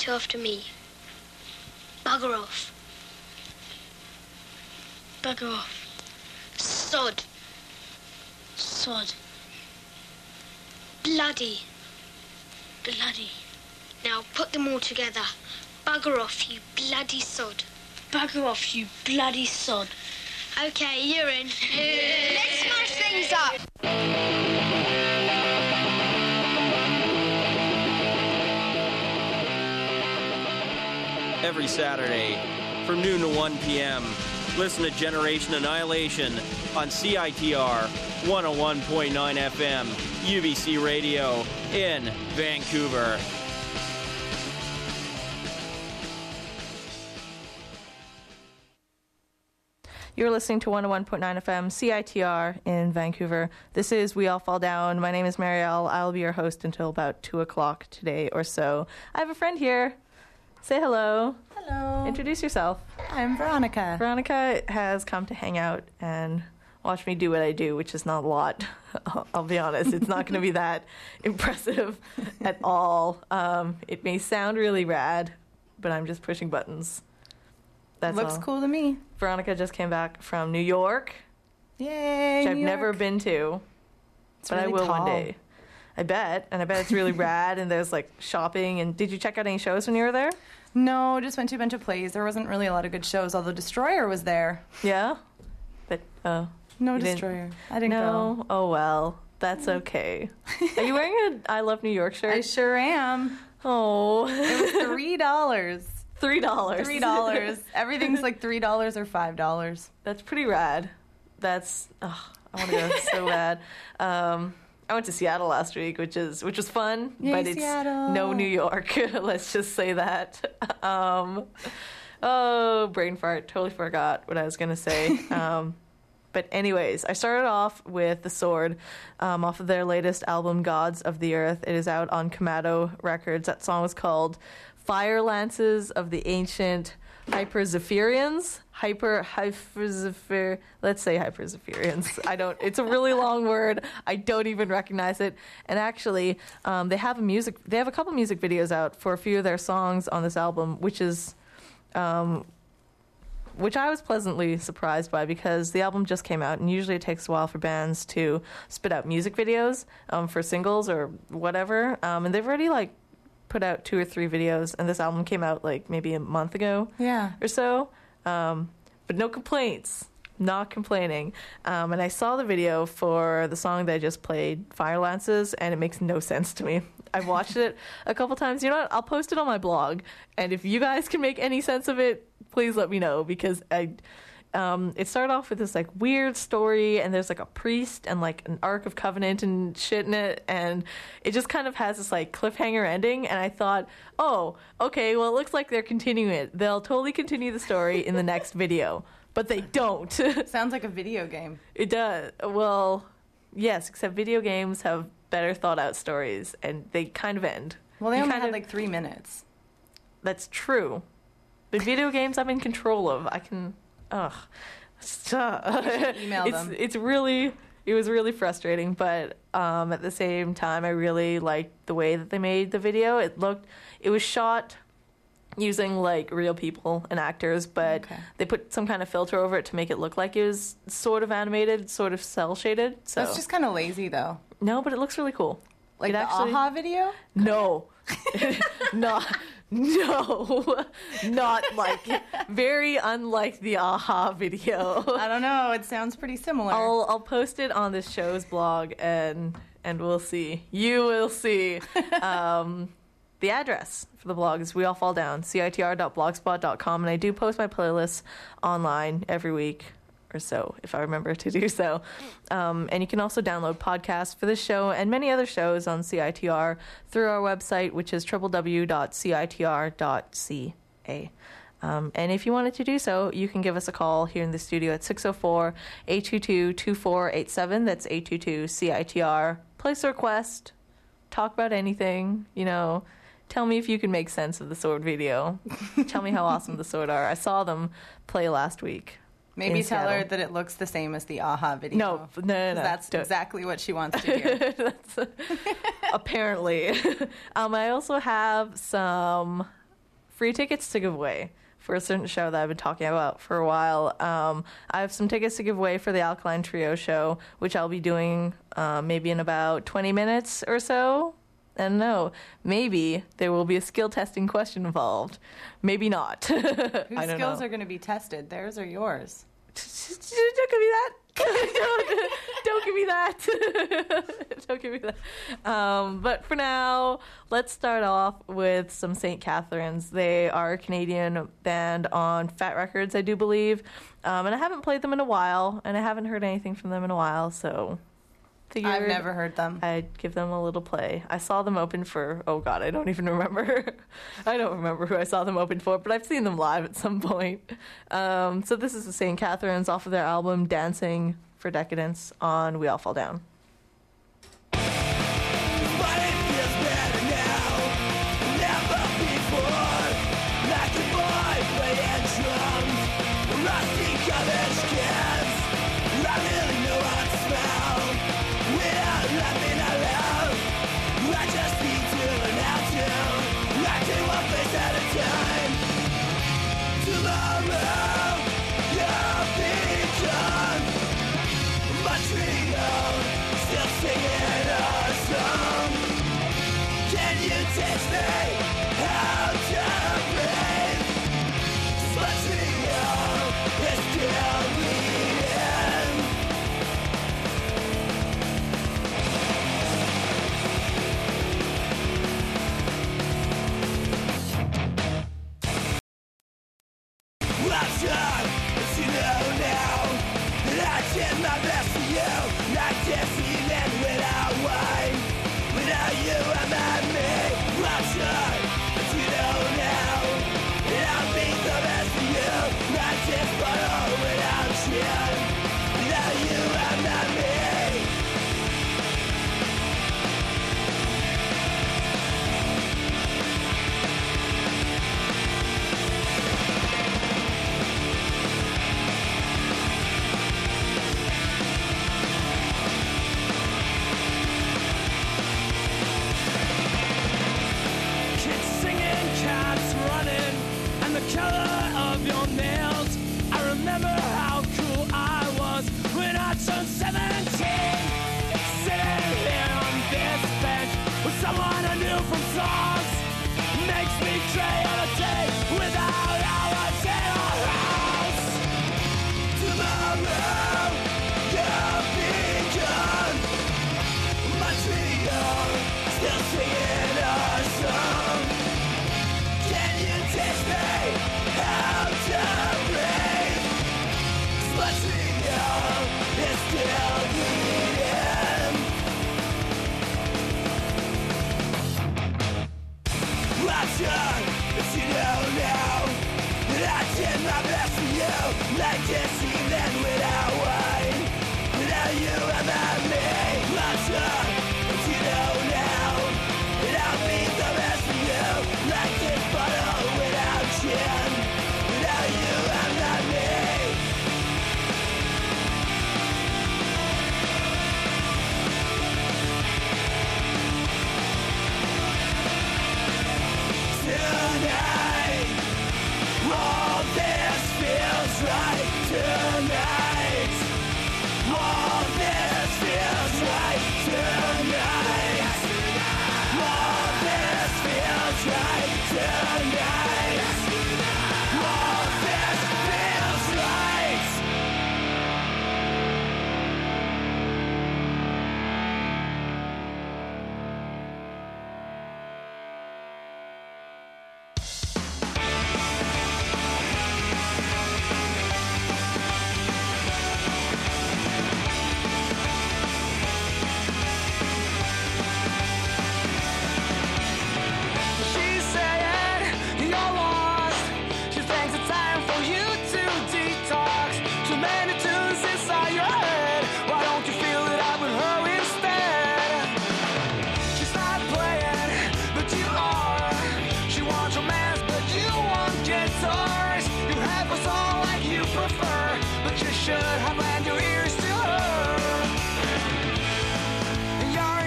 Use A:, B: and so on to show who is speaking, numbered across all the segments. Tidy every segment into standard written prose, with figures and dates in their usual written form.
A: repeat after me. Bugger off. Bugger off. Sod. Sod. Bloody. Bloody. Now put them all together. Bugger off, you bloody sod. Bugger off, you bloody sod. Okay, you're in. Let's smash things up.
B: Every Saturday from noon to 1 p.m., listen to Generation Annihilation on CITR 101.9 FM, UBC Radio in Vancouver.
C: You're listening to 101.9 FM, CITR in Vancouver. This is We All Fall Down. My name is Marielle. I'll be your host until about 2 o'clock today or so. I have a friend here. Say hello.
D: Hello.
C: Introduce yourself.
D: I'm Veronica.
C: Veronica has come to hang out and watch me do what I do, which is not a lot. I'll be honest. It's not going to be that impressive at all. It may sound really rad, but I'm just pushing buttons. That's
D: Looks
C: all.
D: cool to me.
C: Veronica just came back from New York,
D: Yay,
C: which I've
D: New
C: never
D: York.
C: been to, but
D: really
C: I will
D: tall.
C: one day. I bet it's really rad, and there's like shopping. And did you check out any shows when you were there?
D: No, just went to a bunch of plays. There wasn't really a lot of good shows, although Destroyer was there.
C: Yeah, but
D: No
C: you
D: Destroyer. I didn't
C: no.
D: go.
C: Oh well, that's okay. Are you wearing a I Love New York shirt?
D: I sure am.
C: Oh,
D: It was $3.
C: $3.
D: $3. Everything's like $3 or $5.
C: That's pretty rad. I want to go so bad. I went to Seattle last week, which was fun,
D: Yay,
C: but it's
D: Seattle.
C: no New York. Let's just say that. Brain fart. Totally forgot what I was gonna say. But anyways, I started off with The Sword, off of their latest album, Gods of the Earth. It is out on Kamado Records. That song was called Fire Lances of the Ancient Hyperzephyrians. Let's say Hyperzephyrians. It's a really long word. I don't even recognize it. And actually, they have a couple music videos out for a few of their songs on this album, which I was pleasantly surprised by, because the album just came out, and usually it takes a while for bands to spit out music videos for singles or whatever. And they've already put out 2 or 3 videos, and this album came out maybe a month ago or so. But no complaints. Not complaining. And I saw the video for the song that I just played, Fire Lances, and it makes no sense to me. I've watched it a couple times. You know what? I'll post it on my blog, and if you guys can make any sense of it, please let me know, because it started off with this weird story, and there's a priest and an Ark of Covenant and shit in it, and it just kind of has this cliffhanger ending, and I thought, oh, okay, well, it looks like they're continuing it. They'll totally continue the story in the next video, but they don't.
D: Sounds like a video game.
C: It does. Well, yes, except video games have better thought out stories, and they kind of end.
D: Well, they only had 3 minutes.
C: That's true. But video games I'm in control of. I can... Ugh.
D: Email them.
C: It was really frustrating, but at the same time, I really liked the way that they made the video. It was shot using real people and actors, but they put some kind of filter over it to make it look like it was sort of animated, sort of cell shaded. So
D: That's just kind of lazy, though.
C: No, but it looks really cool.
D: Like the AHA video?
C: No. No, not very unlike the AHA video.
D: I don't know. It sounds pretty similar.
C: I'll post it on this show's blog, and we'll see. You will see. The address for the blog is We All Fall Down, citr.blogspot.com, and I do post my playlists online every week or so, if I remember to do so. And you can also download podcasts for this show and many other shows on CITR through our website, which is www.citr.ca. And if you wanted to do so, you can give us a call here in the studio at 604-822-2487. That's 822-CITR. Place a request. Talk about anything, Tell me if you can make sense of the Sword video. Tell me how awesome the Sword are. I saw them play last week.
D: Maybe tell her that it looks the same as the AHA video.
C: No.
D: That's exactly what she wants to hear.
C: Apparently. I also have some free tickets to give away for a certain show that I've been talking about for a while. I have some tickets to give away for the Alkaline Trio show, which I'll be doing maybe in about 20 minutes or so. And no, maybe there will be a skill testing question involved. Maybe not.
D: Whose skills are going to be tested? Theirs or yours?
C: Don't give me that. Don't give me that. Don't give me that. But for now, let's start off with some St. Catharines. They are a Canadian band on Fat Records, I do believe. And I haven't played them in a while, and I haven't heard anything from them in a while, so
D: I've never heard them.
C: I'd give them a little play. I saw them open for, oh God, I don't even remember. I don't remember who I saw them open for, but I've seen them live at some point. So this is the St. Catharines off of their album Dancing for Decadence on We All Fall Down.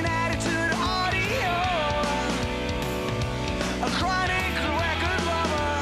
E: A chronic record lover.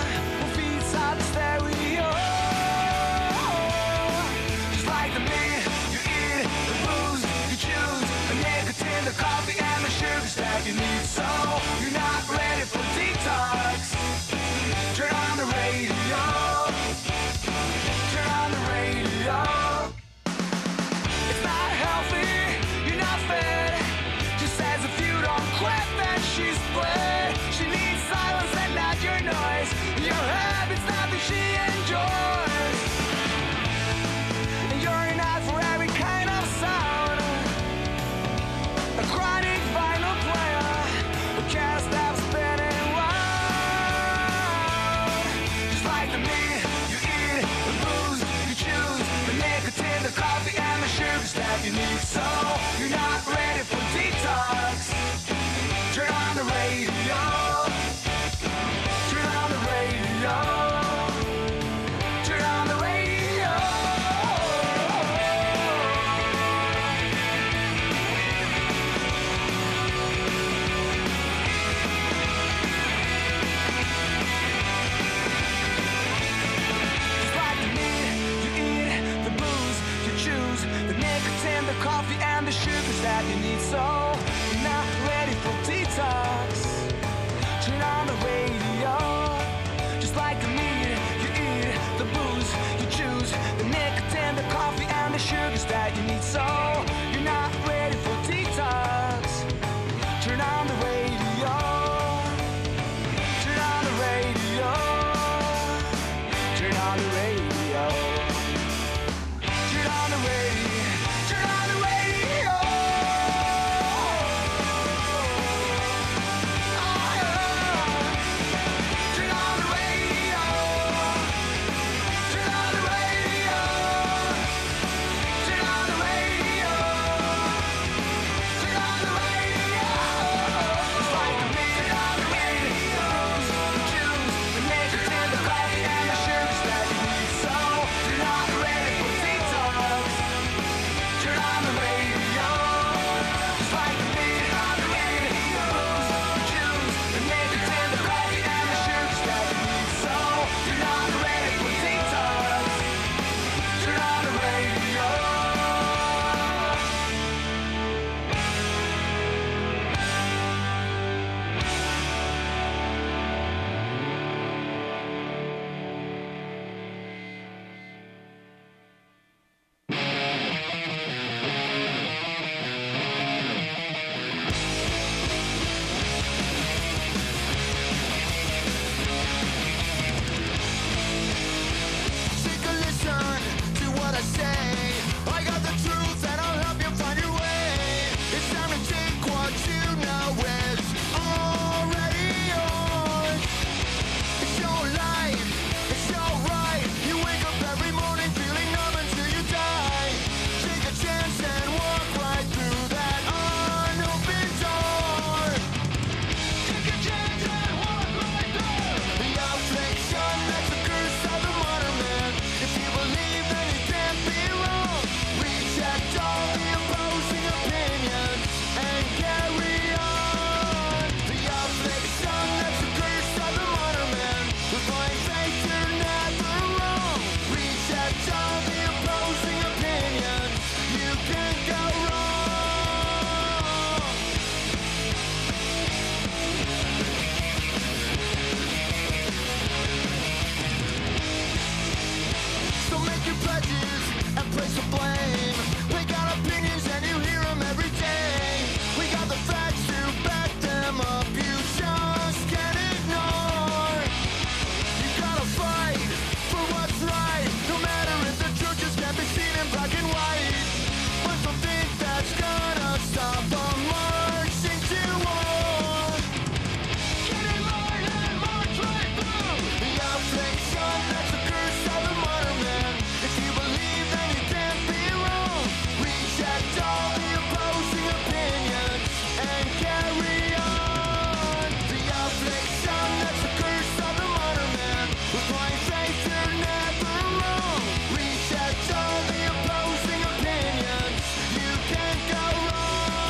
E: the sugars that you need, so you're not ready for detox. Turn on the radio, just like the meat you eat, the booze you choose, the nicotine, the coffee, and the sugars that you need, so you're not ready for detox. Turn on the radio, turn on the radio, turn on the radio, turn on the radio, turn on the radio. Turn on the radio, turn on the radio, turn on the radio, turn on the radio. It's like the music on the radio, the juice, the nicotine, the coffee, and the sugars that you need, so you're not ready for detox. Turn on the radio, it's like the music on the radio, the juice, the nicotine, the coffee, and the sugars that you need, so you're not ready for detox. Turn on the radio. Take a listen to what I say. I got the truth and I'll help you find your way. It's time to take what you know is already yours. It's your life, it's your right. You wake up every morning feeling numb until you die. Take a chance and walk right through that unopened door. Take a chance and walk right through the affliction that's the curse of the modern man. If you believe, then you can't be wrong. Reject all the opposing opinions and carry on. The affliction that's the curse of the modern man. With blind faith, you're never wrong. Reject all the opposing opinions. You can't go wrong. So make your pledges and place the blame. We got opinions and you hear them every day. We got the facts to back them up. You just can't ignore. You gotta fight for what's right. No matter if the truth just can't be seen in black and white. But don't think that's gonna stop a marching to war. Get in line and march right through the affliction that's the curse of the modern man. If you believe, then you can't be wrong. Reject all the opposing opinions and carry on. The affliction that's the curse of the modern man. With blind faith, you're never wrong. Reject all the opposing opinions. You can't go wrong.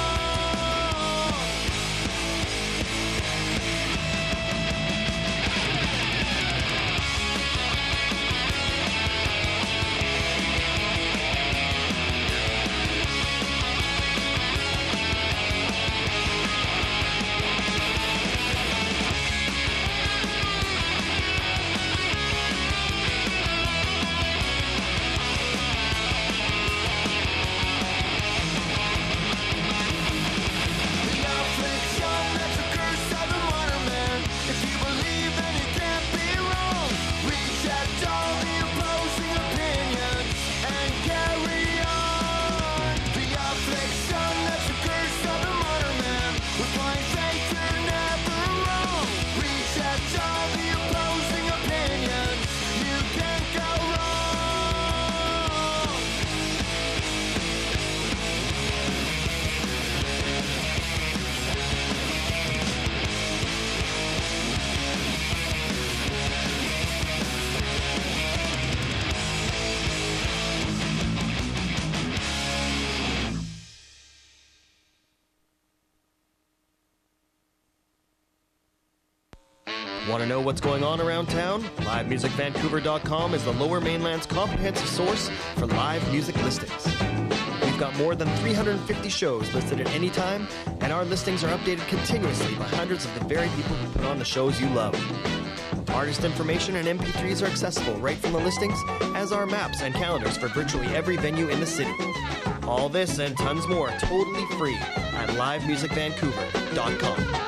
E: The affliction that's the curse of the modern man. If you believe, then you can't be wrong. Reject all the opposing opinions and carry on. The affliction that's the curse of the modern man. With blind faith, you're never wrong. Reject all the opposing opinions. You can't go wrong.
B: Want to know what's going on around town? LiveMusicVancouver.com is the Lower Mainland's comprehensive source for live music listings. We've got more than 350 shows listed at any time, and our listings are updated continuously by hundreds of the very people who put on the shows you love. Artist information and MP3s are accessible right from the listings, as are maps and calendars for virtually every venue in the city. All this and tons more totally free at livemusicvancouver.com.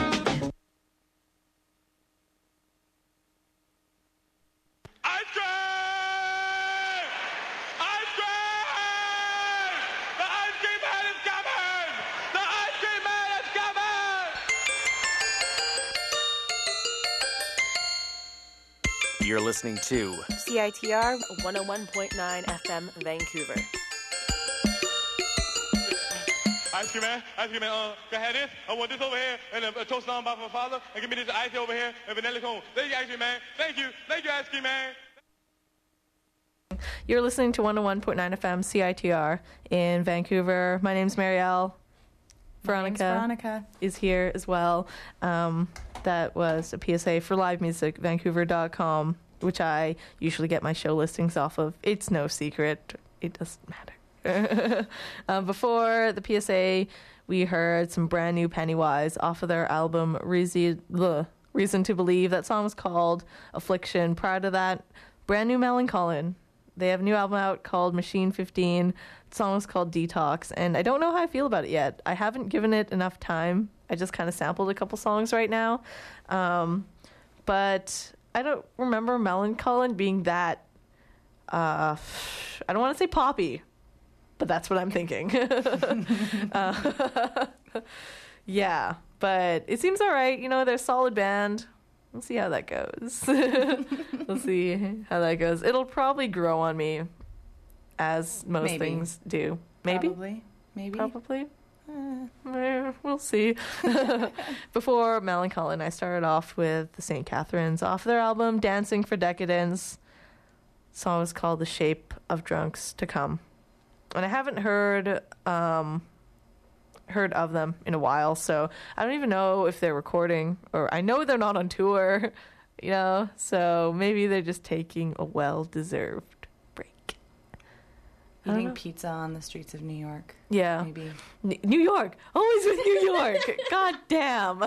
F: You're listening to
G: CITR 101.9 FM Vancouver.
H: Ice cream man, can I have this? I want this over here, and a toast on by my father, and give me this ice over here, and vanilla cone. Thank you, ice cream man. Thank you, ice cream man.
C: You're listening to 101.9 FM CITR in Vancouver. My name's Marielle. Veronica is here as well. That was a PSA for livemusicvancouver.com, which I usually get my show listings off of. It's no secret. It doesn't matter. Before the PSA, we heard some brand new Pennywise off of their album Reason to Believe. That song was called Affliction. Prior to that, brand new Millencolin. They have a new album out called Machine 15. The song was called Detox, and I don't know how I feel about it yet. I haven't given it enough time. I just kind of sampled a couple songs right now. But I don't remember Millencolin being that, I don't want to say poppy, but that's what I'm thinking. Yeah, but it seems all right. You know, they're a solid band. We'll see how that goes. We'll see how that goes. It'll probably grow on me, as most things do. Maybe? Probably. We'll see. Before Millencolin, I started off with the St. Catharines off their album Dancing for Decadence. The song was called The Shape of Drunks to Come. And I haven't heard of them in a while, so I don't even know if they're recording, or I know they're not on tour, you know, so maybe they're just taking a well-deserved break.
D: Eating pizza on the streets of New York.
C: Yeah.
D: Maybe.
C: New York! Always with New York! God damn!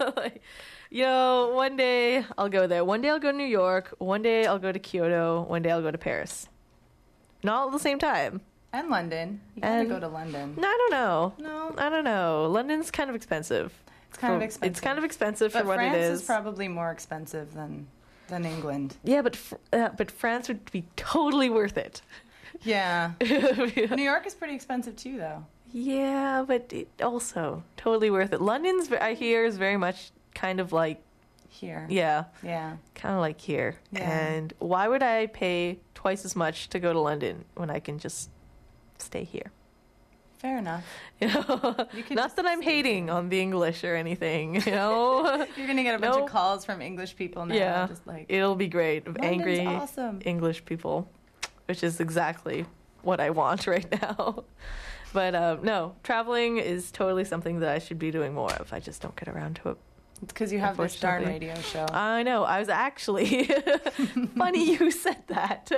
C: You know, one day I'll go there. One day I'll go to New York. One day I'll go to Kyoto. One day I'll go to Paris. Not all at the same time.
D: And London. You gotta go to London.
C: No, I don't know.
D: No?
C: I don't know. London's kind of expensive.
D: It's kind of expensive.
C: It's kind of expensive for what it is.
D: France is probably more expensive than England.
C: Yeah, but France would be totally worth it.
D: Yeah. New York is pretty expensive too, though.
C: Yeah, but it also totally worth it. London's, I hear, is very much kind of like
D: here.
C: Yeah.
D: Yeah.
C: Kind of like here.
D: Yeah.
C: And why would I pay twice as much to go to London when I can just stay here?
D: Fair enough.
C: You know, not that I'm hating on the English or anything, you know.
D: You're going to get a bunch of calls from English people now.
C: Yeah,
D: just like,
C: it'll be great. Of angry
D: awesome.
C: English people, which is exactly what I want right now. But no, traveling is totally something that I should be doing more of. I just don't get around to it.
D: It's because you have this darn radio show.
C: I know. I was actually... Funny you said that.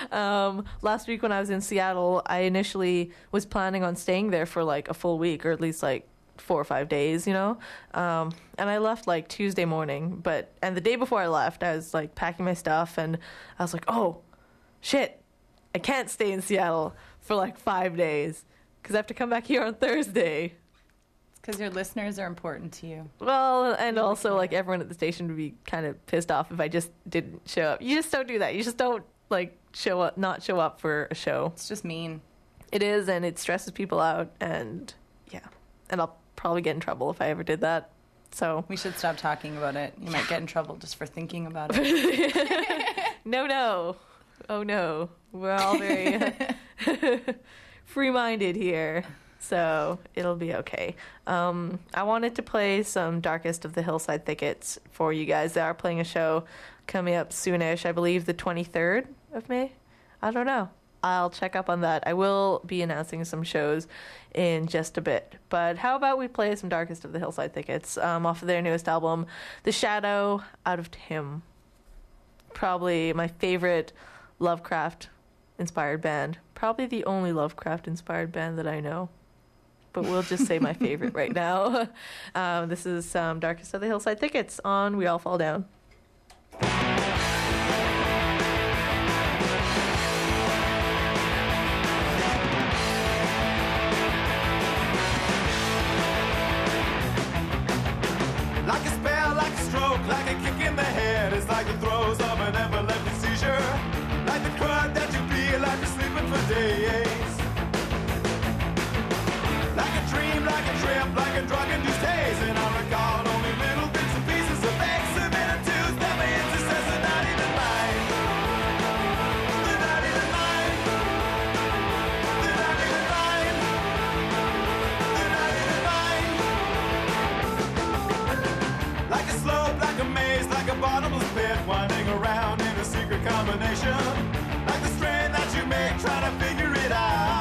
C: Last week when I was in Seattle, I initially was planning on staying there for like a full week, or at least like 4 or 5 days, you know? And I left like Tuesday morning. And the day before I left, I was like packing my stuff, and I was like, oh, shit. I can't stay in Seattle for like 5 days because I have to come back here on Thursday.
D: Because your listeners are important to you.
C: Well, and also, like, everyone at the station would be kind of pissed off if I just didn't show up. You just don't do that. You just don't, like, not show up for a show.
D: It's just mean.
C: It is, and it stresses people out, and, yeah. And I'll probably get in trouble if I ever did that, so.
D: We should stop talking about it. You might get in trouble just for thinking about it.
C: No. Oh, no. We're all very free-minded here. So it'll be okay. I wanted to play some Darkest of the Hillside Thickets for you guys. They are playing a show coming up soonish, I believe the 23rd of May. I don't know. I'll check up on that. I will be announcing some shows in just a bit. But how about we play some Darkest of the Hillside Thickets off of their newest album, The Shadow Out of Tim. Probably my favorite Lovecraft inspired band. Probably the only Lovecraft inspired band that I know. But we'll just say my favorite right now. This is Darkest of the Hillside Thickets on We All Fall Down.
E: Like a spell, like a stroke, like a kick in the head. It's like the throes of an epileptic seizure. Like the crud that you feel like you're sleeping for days. Like a dream, like a trip, like a drug-induced haze. And I recall only little bits and pieces of vague similitudes that my intercessors are not even mine. They're not even mine. They're not even mine. They're not even mine. Like a slope, like a maze, like a bottomless pit, winding around in a secret combination. Like the strain that you make, trying to figure it out.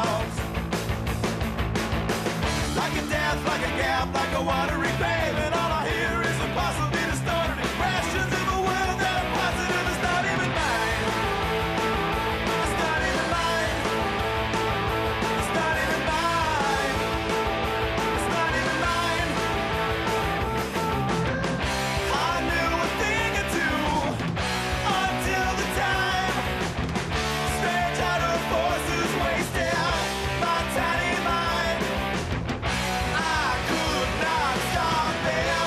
E: Like a death, like a gap, like a watery grave, and all I hear is impossibly distorted impressions of a world that I'm positive is not even mine. It's not even mine. It's not even mine. It's not even mine. I knew a thing or two until the time strange outer forces wasted my tiny mind. I could not stop them.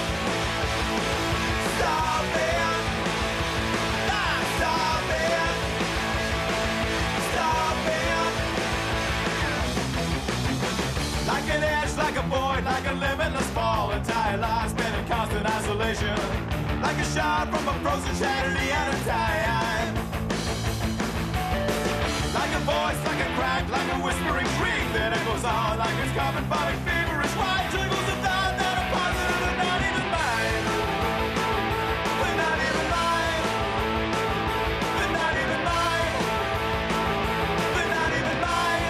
E: Stop them. Not stop them. Stop them. Like an edge, like a void, like a limitless fall. Entire life spent in constant isolation. Like a shot from a frozen tragedy at a time. Like a voice, like a crack, like a whispering shriek that echoes on like it's carbon-phonic feverish white jiggles of thought that are positive and not even mine. They're not even mine. They're not even mine. They're not even mine.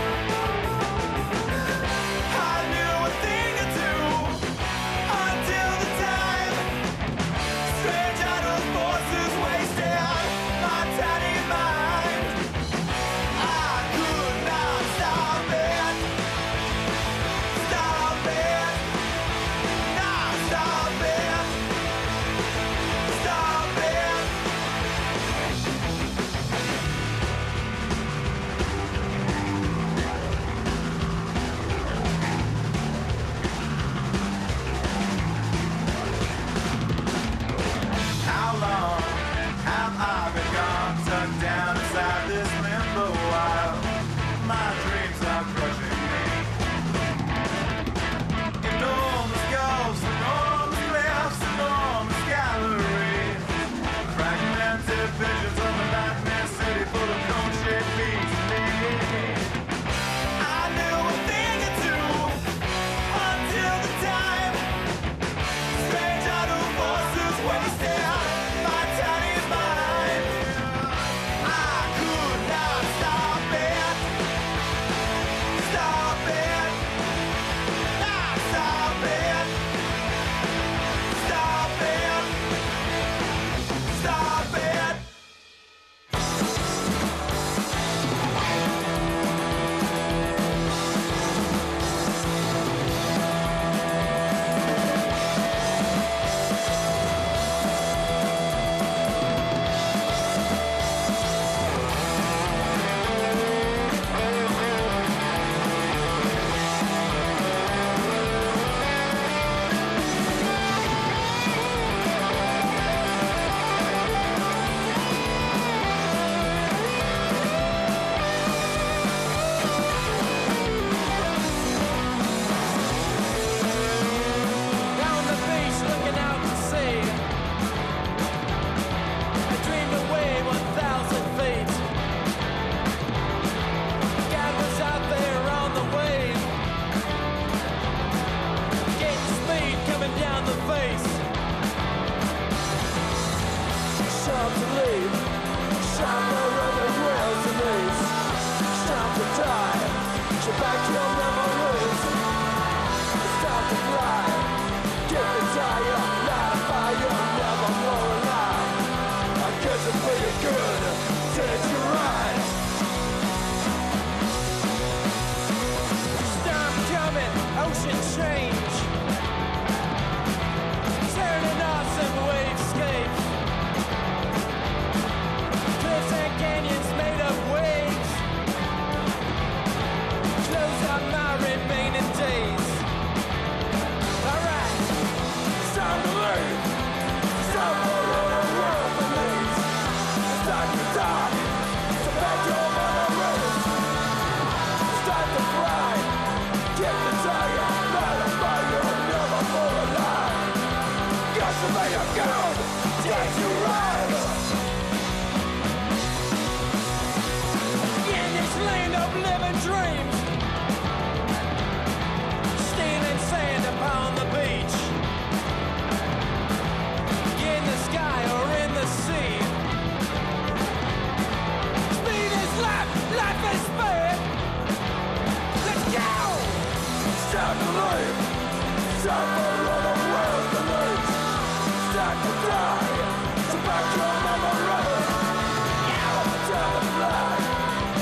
E: I knew a thing or two until the time strange outer forces wasted my tiny mind. I could not stop it. Stop it.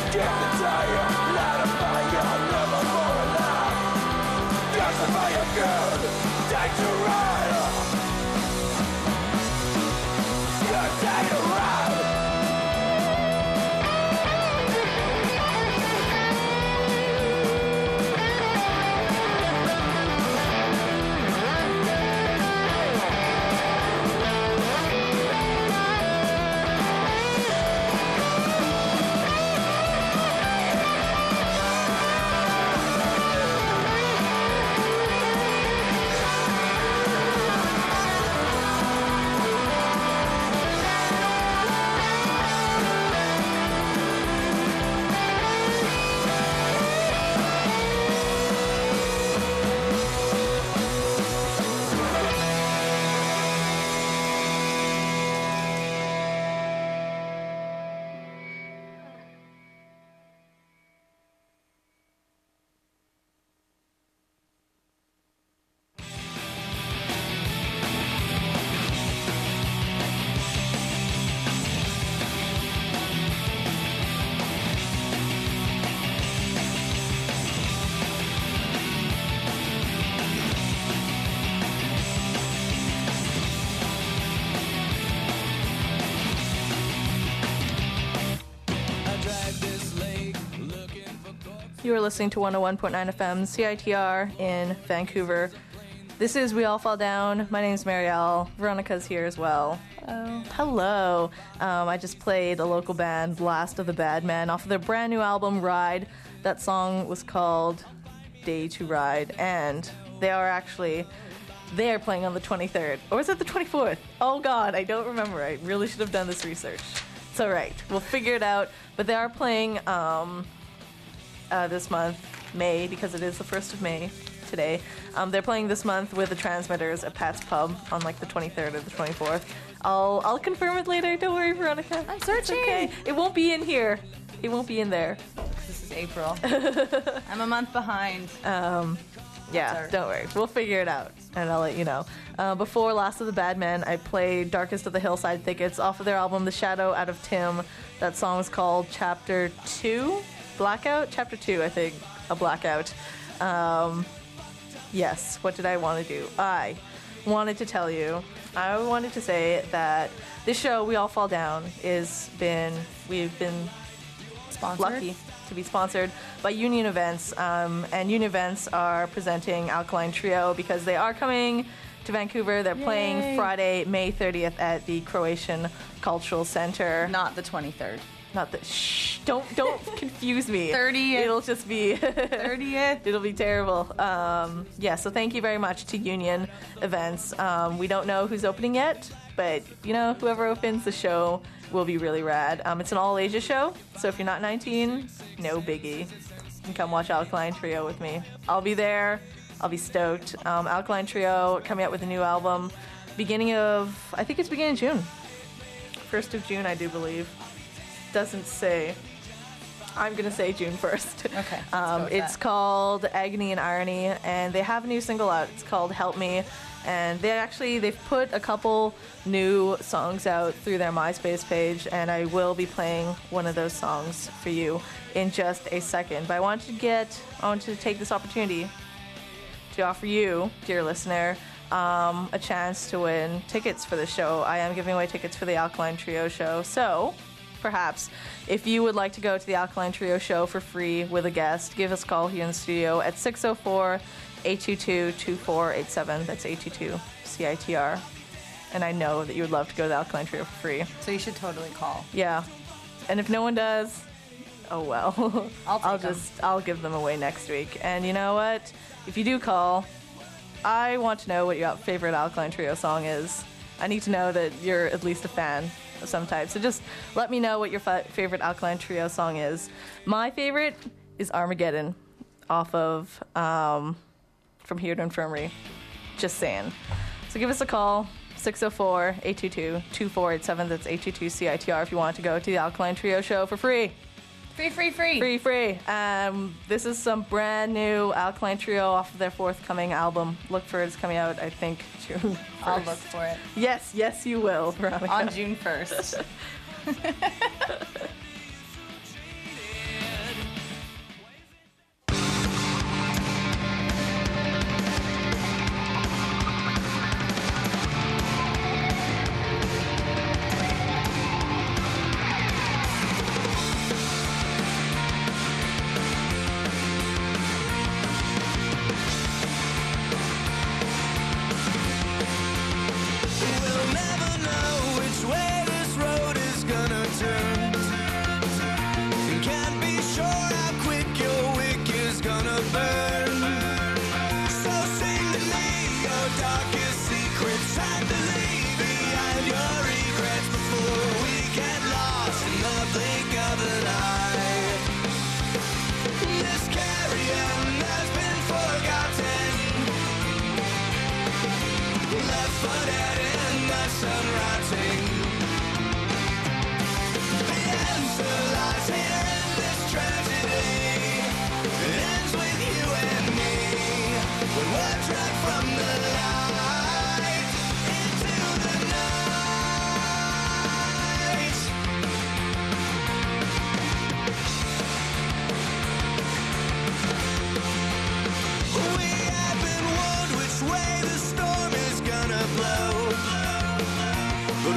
C: You are listening to 101.9 FM CITR in Vancouver. This is We All Fall Down. My name's Marielle. Veronica's here as well. Hello. I just played a local band, Last of the Bad Men, off of their brand new album, Ride. That song was called Day to Ride, and they are playing on the 23rd. Or is it the 24th? Oh God, I don't remember. I really should have done this research. It's alright. We'll figure it out. But they are playing this month, May, because it is the 1st of May today. They're playing this month with the Transmitters at Pat's Pub on like the 23rd or the 24th. I'll confirm it later. Don't worry, Veronica.
D: I'm searching.
C: It's okay. It won't be in here. It won't be in there.
D: This is April. I'm a month behind.
C: Yeah, don't worry. We'll figure it out, and I'll let you know. Before Last of the Bad Men, I played Darkest of the Hillside Thickets off of their album The Shadow Out of Tim. That song was called Chapter 2? Blackout? Chapter 2, I think. A Blackout. Yes, what did I want to do? I wanted to say that this show, We All Fall Down, we've been
D: Sponsored?
C: lucky to be sponsored by Union Events, and Union Events are presenting Alkaline Trio because they are coming to Vancouver. They're playing Friday, May 30th at the Croatian Cultural Center.
D: Not the 23rd.
C: Not the don't confuse me.
D: 30th.
C: It'll just be
D: 30th.
C: It'll be terrible. So thank you very much to Union Events. We don't know who's opening yet, but whoever opens the show will be really rad. It's an all-ages show, so if you're not 19, no biggie. You can come watch Alkaline Trio with me. I'll be there. I'll be stoked. Alkaline Trio coming out with a new album beginning of June. 1st of June, I do believe. Doesn't say. I'm going to say June 1st.
D: Okay.
C: It's called Agony and Irony, and they have a new single out. It's called Help Me. And they've put a couple new songs out through their MySpace page, and I will be playing one of those songs for you in just a second. But I wanted to take this opportunity to offer you, dear listener, a chance to win tickets for the show. I am giving away tickets for the Alkaline Trio show, so perhaps if you would like to go to the Alkaline Trio show for free with a guest, give us a call here in the studio at 604-822-2487. That's 822-CITR. And I know that you would love to go to the Alkaline Trio for free.
D: So you should totally call.
C: Yeah. And if no one does, oh well. I'll give them away next week. And you know what? If you do call, I want to know what your favorite Alkaline Trio song is. I need to know that you're at least a fan of some type. So just let me know what your favorite Alkaline Trio song is. My favorite is Armageddon off of From Here to Infirmary. Just saying. So give us a call, 604-822-2487. That's 822-CITR if you want to go to the Alkaline Trio show for free. Free. This is some brand new Alkaline Trio off of their forthcoming album. Look for it. It's coming out, I think, June 1st.
D: I'll look for it.
C: Yes, you will, Veronica.
D: On June 1st.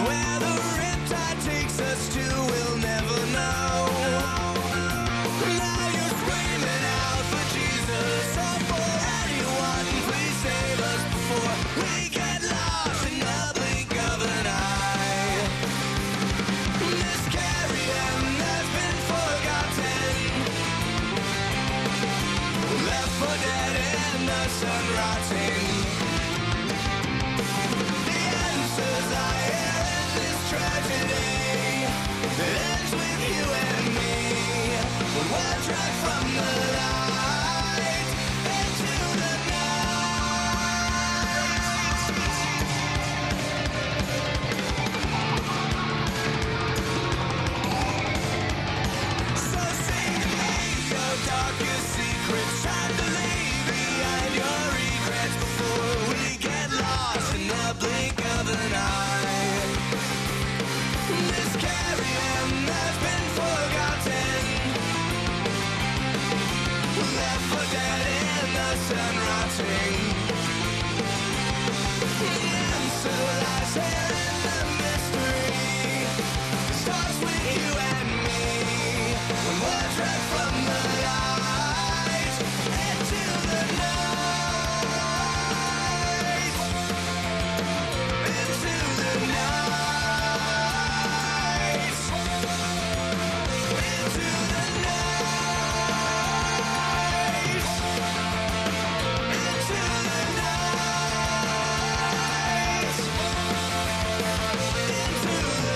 E: Where the riptide takes us to, we'll never know. Now you're screaming out for Jesus or for anyone. Please save us before we get lost in the blink of an eye. Miscarrying has been forgotten, left for dead in the sun rotting. The answers I hear in this tragedy, it ends with you and me. When we're dragged from the light into the night. So sing to me your darkest secrets, time to leave behind your regrets before we get lost in the blink of an eye. Miscarrying has been forgotten, left for dead in the sun rotting. The answer lies here in the mystery. Starts with you and me. When we're dragged from the light into the night. Into the night. Into the night. Into the night. Into the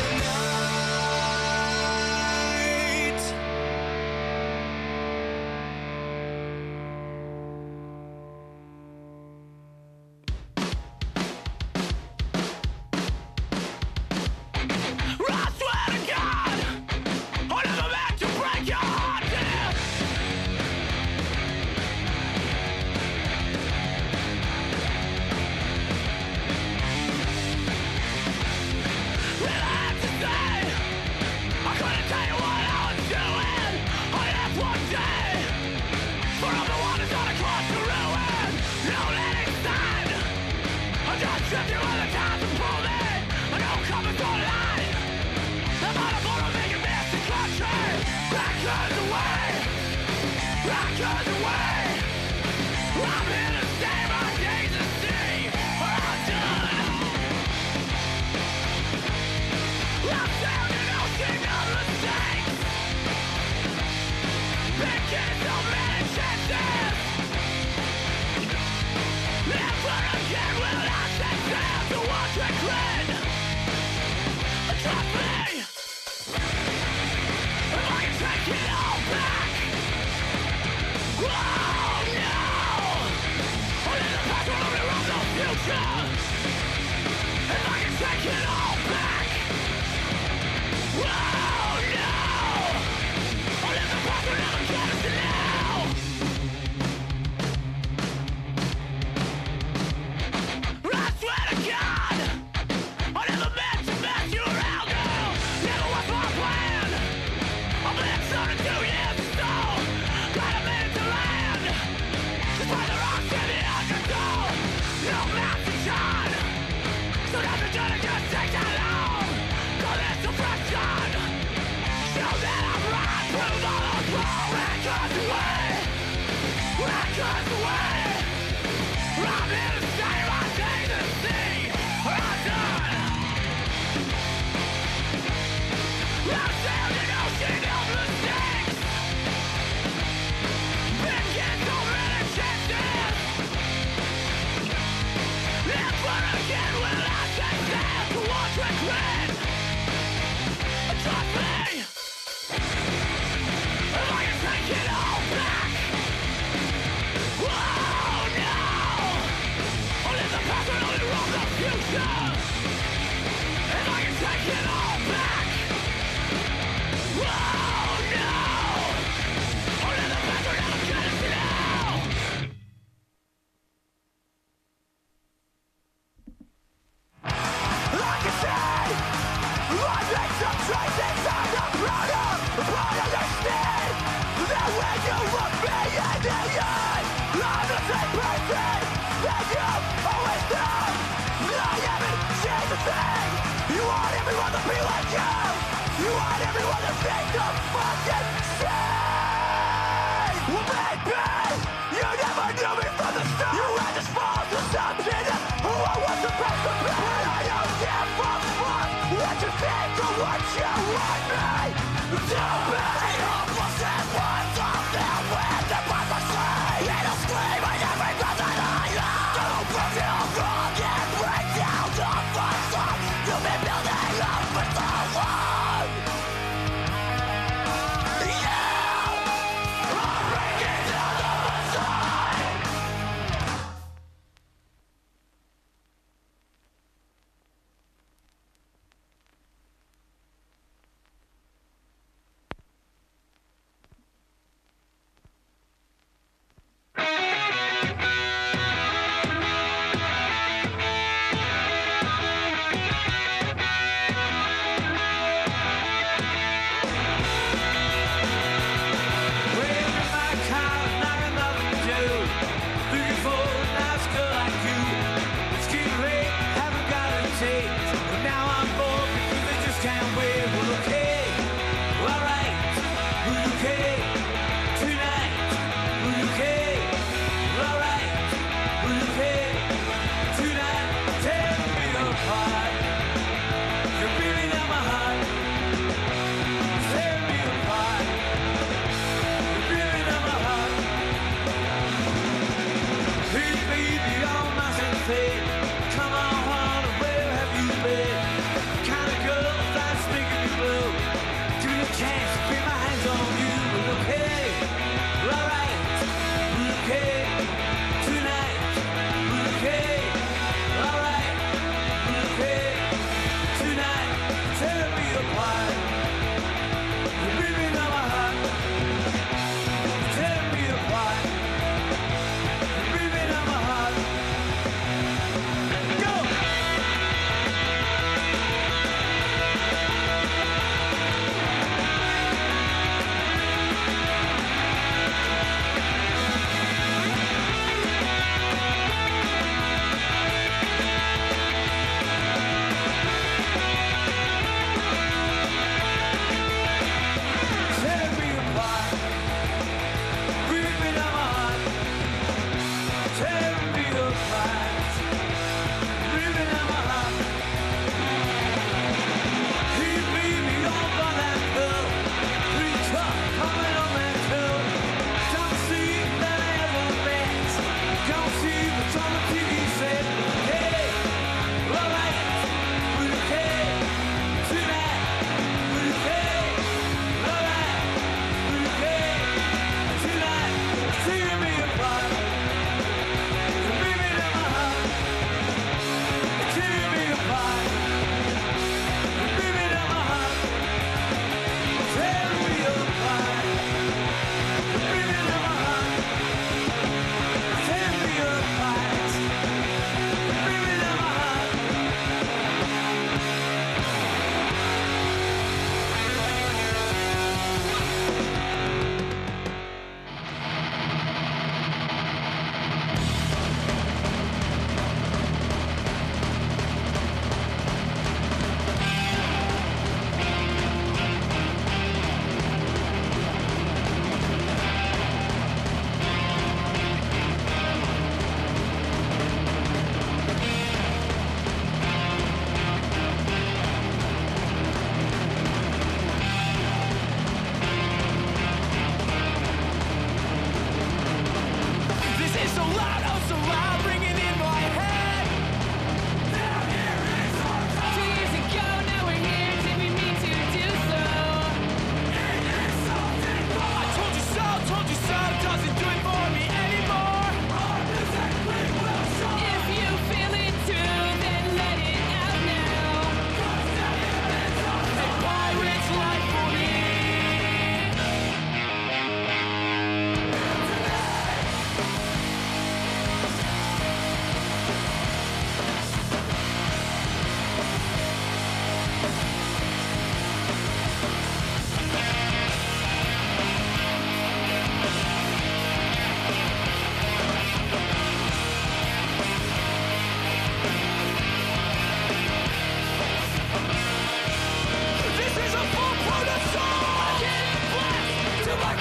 E: night. I swear to God, I never meant to break your heart, dear. And I had to say, I couldn't tell you what I was doing. I left one day, for I'm the one who's gonna cross the ruin. No letting stand. I just tripped you all the time to pull me. I know coming for life. I'm on a boat of making this the country. Backers away. Backers away. I'm here to save my days and see what I'm done. I'm sounding no signal mistakes. Picking so many chances. Never again will I say down to what regret. Trust me, if I can take it all back. Oh no, only the past will only run the future. If I can take it all back. Oh no, only the past will never get us now. I swear to God, I never meant to mess you around, girl. Never was my plan. I've been exerting 2 years or so. Got a minute to land. Despite the rocks in the undertow. No mountain shine. So nothing gonna just take that long. Call this suppression. Show that I'm right. Prove all those wrong. Records away. Records away. I'm here to save my days and see what I've done. I'm sounding ocean of mistakes. Picking so many chances. Never again will I say that towards regret. Trust me, if I can take it all back. Oh no, only the past will only run the future. If I can take it all back. Oh no, only the past will never get us now. Like I say, I make some choices I'm not proud of, but understand that when you look me in the eye, I'm the same person that you've always known. I haven't changed a thing. You want it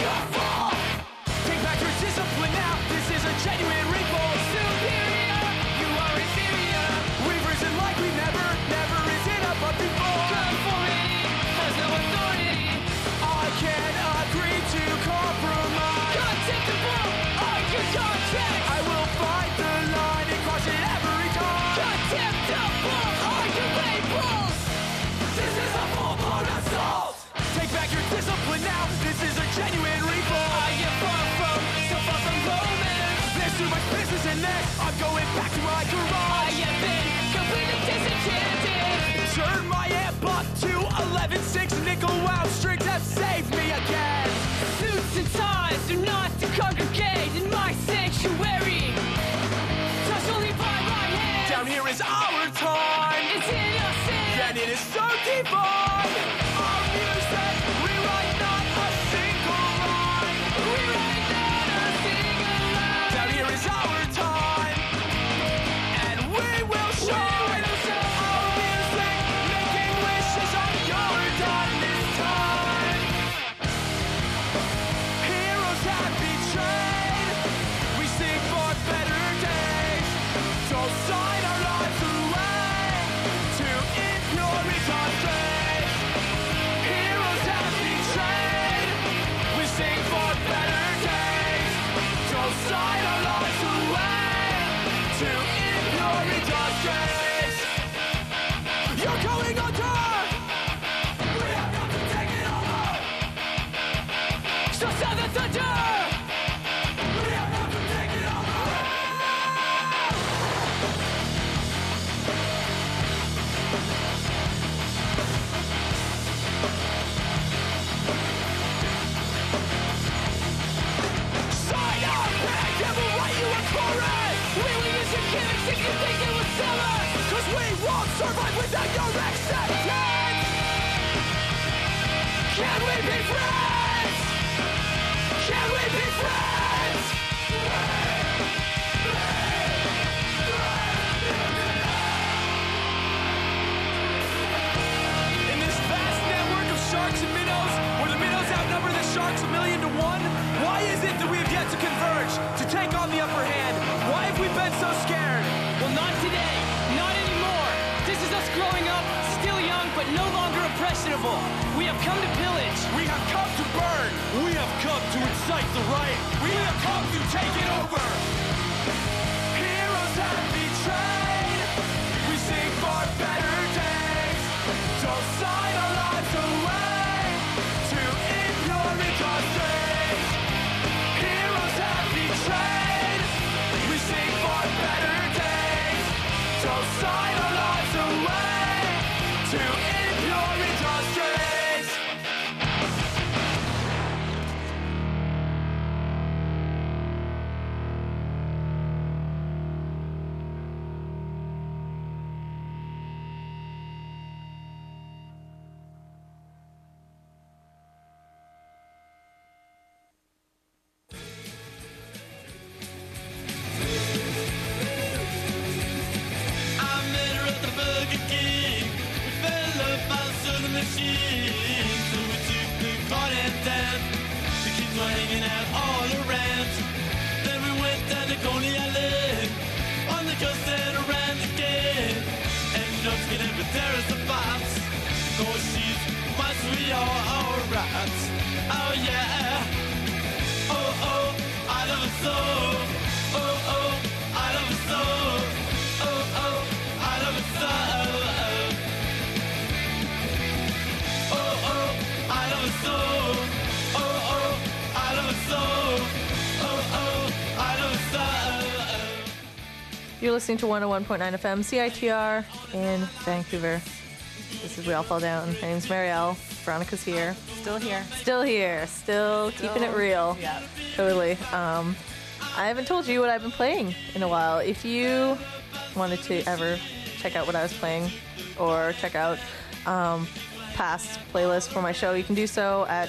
E: a fool. Take back your discipline now. This is a genuine revolt. Superior, you are inferior. We've risen like we never risen above before. Conformity has no authority. I can't agree to compromise. Contemptible are your contracts. I will find the line and cross it every time. Contemptible are your labels. This is a full-blown assault. Take back your discipline now. This is a genuine revolt. I am so far from romance. There's too much business in this. I'm going back to my garage. I have been completely disenchanted. Turn my amp up to 11.6 nickel. Wow, strings have saved me again. Suits and ties do not to congregate in my sanctuary. Touched only by my hand. Down here is our time. It's innocent. And it is so divine. Our music, we write not a single line. We write not a single line. Down here is our time. And we will shine. Our music, making wishes on your dime this time. Heroes have betrayed. We sing for better days. Don't sign our lives away to impure reconstraint. Heroes have betrayed. We sing for better days. Don't sign our lives away to impure reconstraint. You're going under. We have got to take it over. So sound the thunder. We have got to take it over. Sign up and I will write you a chorus. We will use your gimmicks if you think it will sell us. Cause we won't survive without your acceptance. Can we be friends? Can we be friends? In this vast network of sharks and minnows, where the minnows outnumber the sharks 1,000,000 to 1, why is it that we have yet to converge, to take on the upper hand? Why have we been so scared? Well, not today, not anymore. This is us growing up, still young, but no longer impressionable. We have come to pillage. We have come to burn. We have come to incite the riot. We have come to take it over. Heroes have betrayed. We sing for better days. Don't sign our lives away to impure reconstraint. Heroes have betrayed. We sing for better days. Don't sign our lives away to impure reconstraint. I met her at the Burger King. We fell up outside the machine. So we took the car and danced. The kids were hanging out all around. Then we went down to Coney Island. On the coast and around again. Ended up skinning with Terrace of Fox. Cause she's my sweetheart, alright. Oh yeah. Oh oh, I love her so. Oh oh, I love her so. Oh oh, I love her so. Oh oh, I love her so. Oh oh, I love her so. Oh oh, I love her so.
C: You're listening to 101.9 FM CITR in Vancouver. This is We All Fall Down. My name's Marielle. Veronica's here.
D: Still here.
C: Still here. Still keeping it real.
D: Yeah.
C: Totally. I haven't told you what I've been playing in a while. If you wanted to ever check out what I was playing or check out past playlists for my show, you can do so at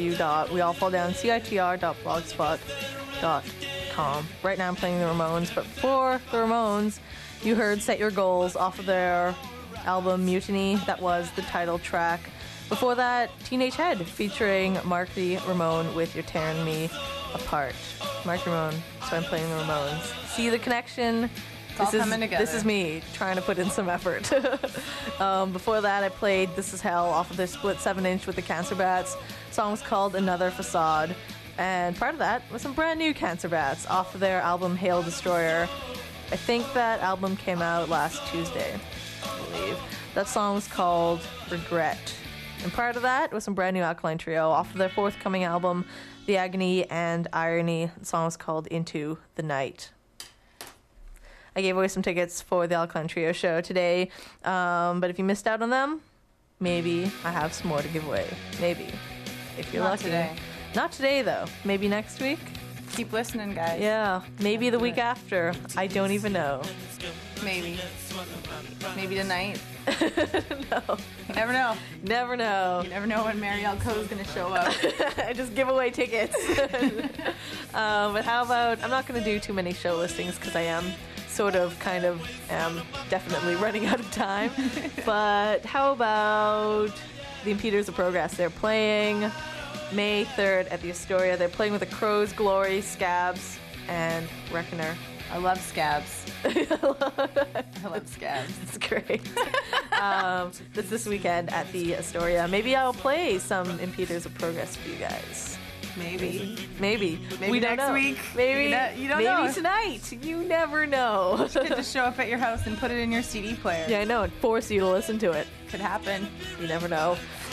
C: www.weallfalldown.citr.blogspot.com. Right now I'm playing the Ramones, but before the Ramones, you heard Set Your Goals off of their album Mutiny. That was the title track. Before that, Teenage Head featuring Marky Ramone with You're Tearing Me Apart. Marky Ramone, so I'm playing the Ramones. See the connection?
D: It's all coming together.
C: This is me trying to put in some effort. Before that, I played This Is Hell off of their split 7-inch with the Cancer Bats. The song was called Another Facade. And part of that was some brand new Cancer Bats off of their album Hail Destroyer. I think that album came out last Tuesday, I believe. That song was called Regret. And part of that was some brand new Alkaline Trio off of their forthcoming album, The Agony and Irony. The song was called Into the Night. I gave away some tickets for the Alkaline Trio show today, but if you missed out on them, maybe I have some more to give away. Maybe, if you're lucky.
D: Today.
C: Not today, though. Maybe next week?
D: Keep listening, guys.
C: Yeah, maybe the week after. I don't even know.
D: Maybe. Maybe tonight.
C: No.
D: You never know.
C: Never know.
D: You never know when Marielle Coe's going to show up.
C: I just give away tickets. But how about, I'm not going to do too many show listings because I am am definitely running out of time. But how about the Impeders of Progress? They're playing May 3rd at the Astoria. They're playing with the Crows, Glory, Scabs, and Reckoner.
D: I love Scabs. I love Scabs.
C: It's great. This weekend at the Astoria. Maybe I'll play some Impeders of Progress for you guys.
D: Maybe.
C: Maybe
D: Maybe
C: don't
D: next
C: know.
D: week.
C: Maybe
D: You don't know.
C: Maybe tonight. You never know.
D: You could just show up at your house and put it in your CD player.
C: Yeah, I know. And force you to listen to it.
D: Could happen.
C: You never know.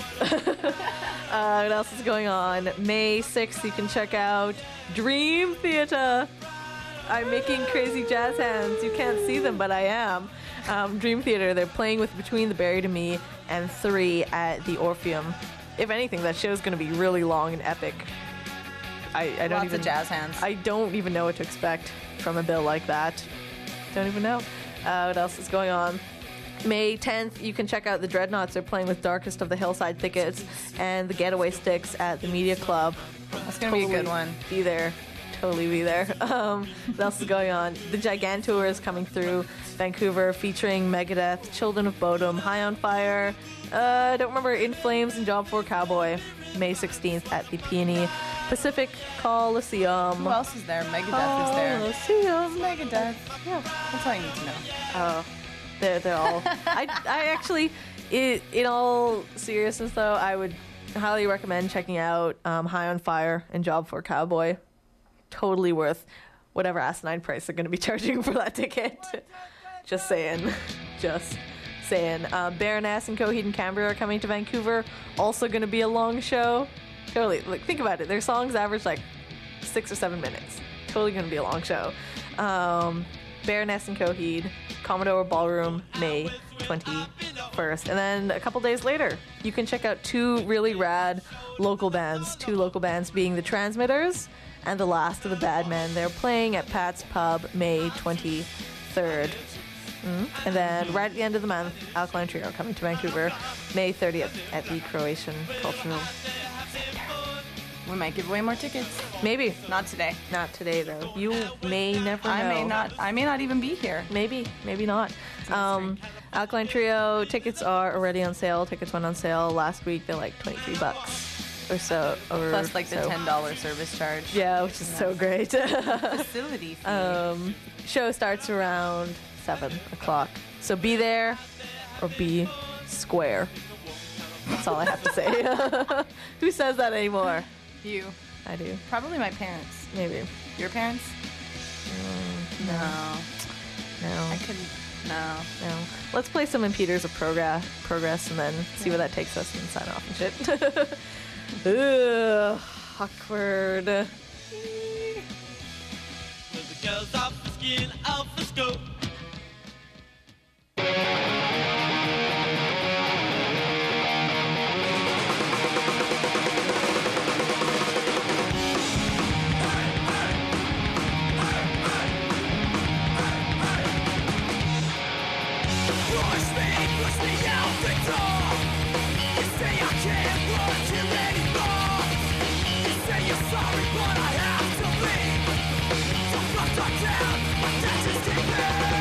C: What else is going on? May 6th, you can check out Dream Theater. I'm making crazy jazz hands. You can't see them, but I am. Dream Theater, they're playing with Between the Buried and Me and 3 at the Orpheum. If anything, that show's going to be really long and epic. I don't
D: Lots
C: even
D: of jazz hands.
C: I don't even know what to expect from a bill like that. Don't even know. What else is going on? May 10th, you can check out the Dreadnoughts. They're playing with Darkest of the Hillside Thickets and the Getaway Sticks at the Media Club.
D: That's going to be a good one.
C: Be there. Totally be there. What else is going on? The Gigantour is coming through Vancouver featuring Megadeth, Children of Bodom, High on Fire, I don't remember, In Flames and Job 4 Cowboy. May 16th at the Peony Pacific Coliseum.
D: Who else is there? Megadeth is there.
C: Coliseum.
D: Megadeth. Yeah, that's all you need to know.
C: Oh, they're all. I actually, in all seriousness though, I would highly recommend checking out High on Fire and Job 4 Cowboy. Totally worth whatever asinine price they're going to be charging for that ticket. Just saying. Just saying. Baroness and Coheed and Cambria are coming to Vancouver. Also going to be a long show. Totally. Like, think about it. Their songs average like 6 or 7 minutes. Totally going to be a long show. Baroness and Coheed, Commodore Ballroom, May 21st. And then a couple days later, you can check out 2 really rad local bands. 2 local bands being the Transmitters and the Last of the Bad Men. They're playing at Pat's Pub May 23rd. And then right at the end of the month, Alkaline Trio coming to Vancouver May 30th at the Croatian Cultural Center.
D: We might give away more tickets.
C: Maybe.
D: Not today.
C: Not today, though. You may never know.
D: I may not even be here.
C: Maybe not. Alkaline Trio tickets are already on sale. Tickets went on sale last week. They're like $23 or so.
D: Plus like the $10 service charge.
C: Yeah, which is so great.
D: Facility fee.
C: Show starts around 7 o'clock. So be there or be square. That's all I have to say. Who says that anymore?
D: You.
C: I do.
D: Probably my parents.
C: Maybe.
D: Your parents? No. I couldn't. No.
C: Let's play some Impeders of Progress and then see where that takes us and sign off and shit. Ugh, awkward.
I: The girls off the skin, off the scope.
E: Push me out the door. You say I can't watch you anymore. You say you're sorry, but I have to leave. So fuck down, my attention's deep.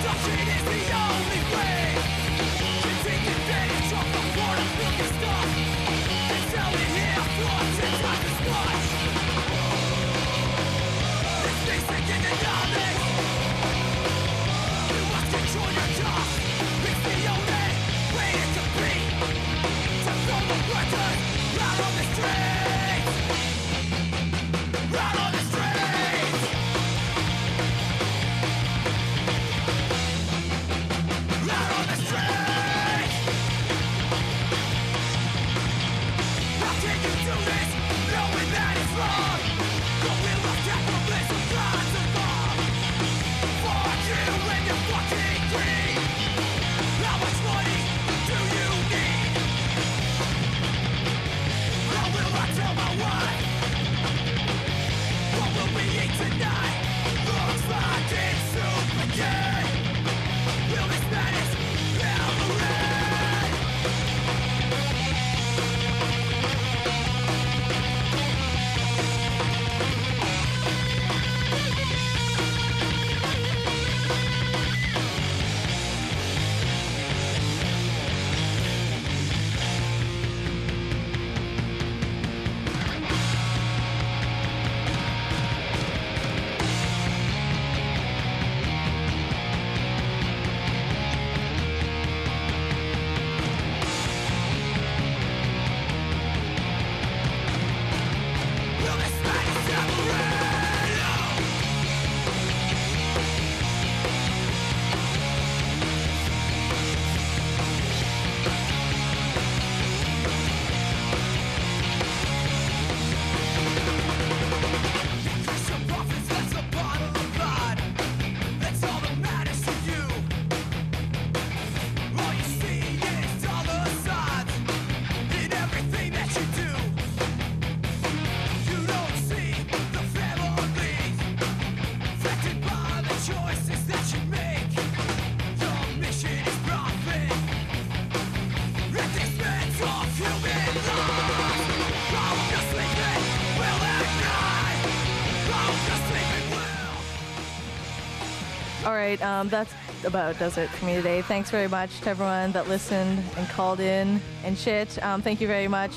C: All right, that's about does it for me today. Thanks very much to everyone that listened and called in and shit. Thank you very much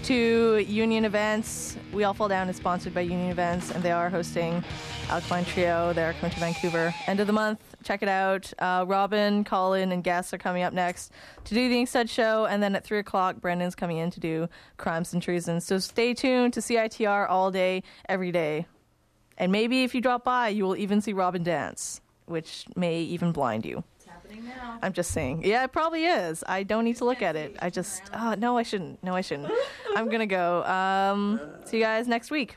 C: to Union Events. We All Fall Down is sponsored by Union Events, and they are hosting Alkaline Trio. They're coming to Vancouver end of the month. Check it out. Robin, Colin, and guests are coming up next to do the Inkstuds show, and then at 3 o'clock, Brendan's coming in to do Crimes and Treason. So stay tuned to CITR all day, every day. And maybe if you drop by, you will even see Robin dance, which may even blind you.
D: It's happening now.
C: I'm just saying. Yeah, it probably is. I don't need to look at it. I just... no, I shouldn't. No, I shouldn't. I'm going to go. See you guys next week.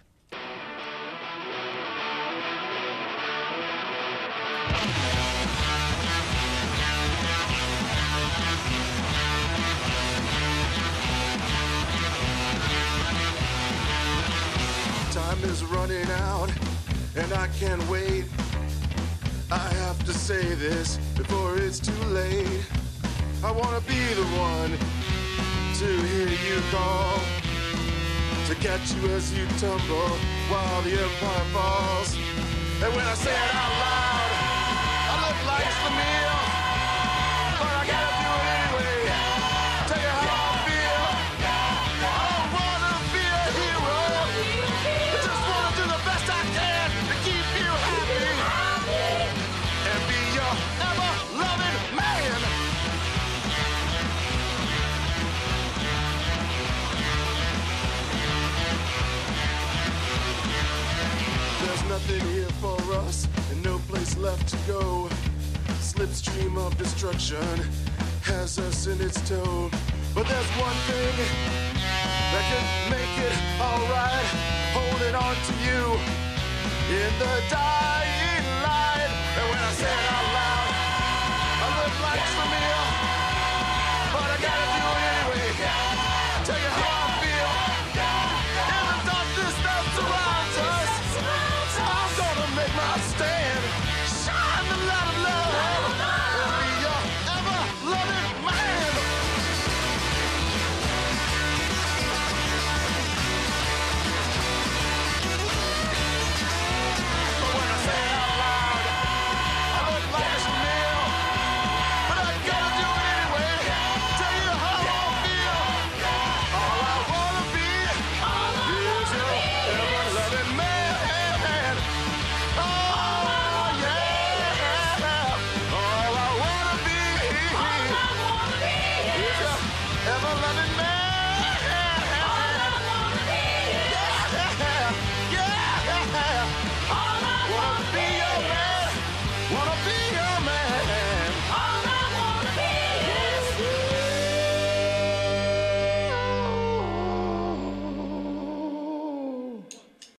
E: Time is running out, and I can't wait. I have to say this before it's too late. I wanna be the one to hear you call, to catch you as you tumble while the empire falls. And when I say it out loud, I look like it's the meal, but I gotta do it anyway. Tell you how I feel. I don't wanna be a hero, I just wanna do the best I can to keep you happy and be your ever-loving man. There's nothing here for us and no place left to go. Slipstream of destruction has us in its tow. But there's one thing that can make it alright, holding on to you in the dying